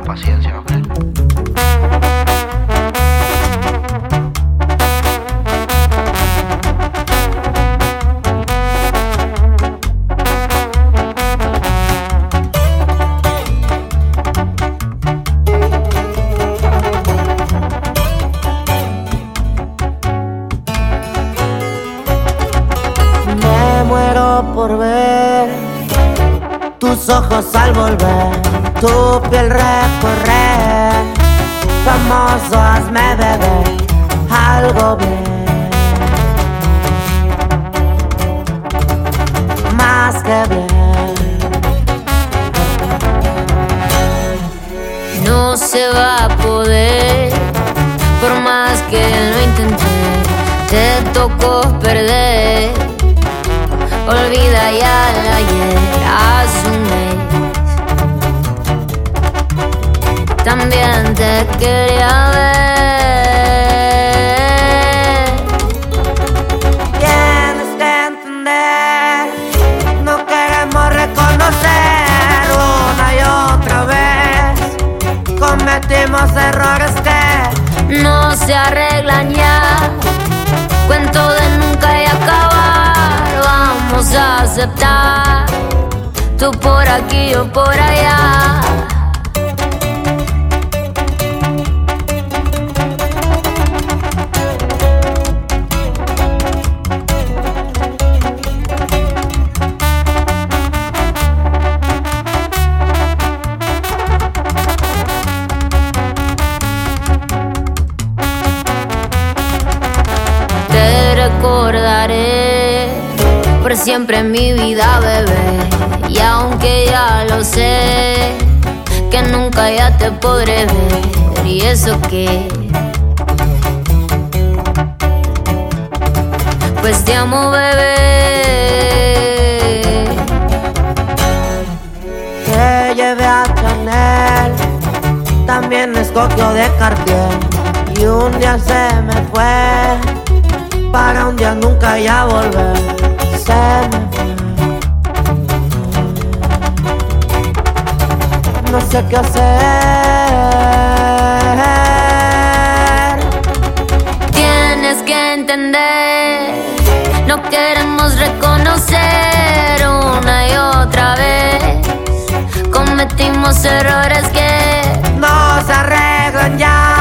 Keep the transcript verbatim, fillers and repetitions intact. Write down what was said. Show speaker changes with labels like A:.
A: paciencia, hombre.
B: Por ver tus ojos al volver, tu piel recorrer, famoso, hazme beber algo bien, más que bien.
C: No se va a poder, por más que lo intenté, te tocó perder. Olvida ya el ayer, hace un mes también te quería ver.
B: Tienes que entender, no queremos reconocer una y otra vez. Cometimos errores que
C: no se arreglan ya, cuento de nunca y acabar. Vamos a aceptar, tú por aquí, yo por allá. Te recordaré por siempre en mi vida, bebé. Y aunque ya lo sé, que nunca ya te podré ver. Y eso que, pues te amo, bebé.
B: Te llevé a Chanel, también escogió de Cartier. Y un día se me fue, para un día nunca ya volver. Se me fue. No sé qué hacer.
C: Tienes que entender, no queremos reconocer una y otra vez. Cometimos errores que
B: no se arreglan ya.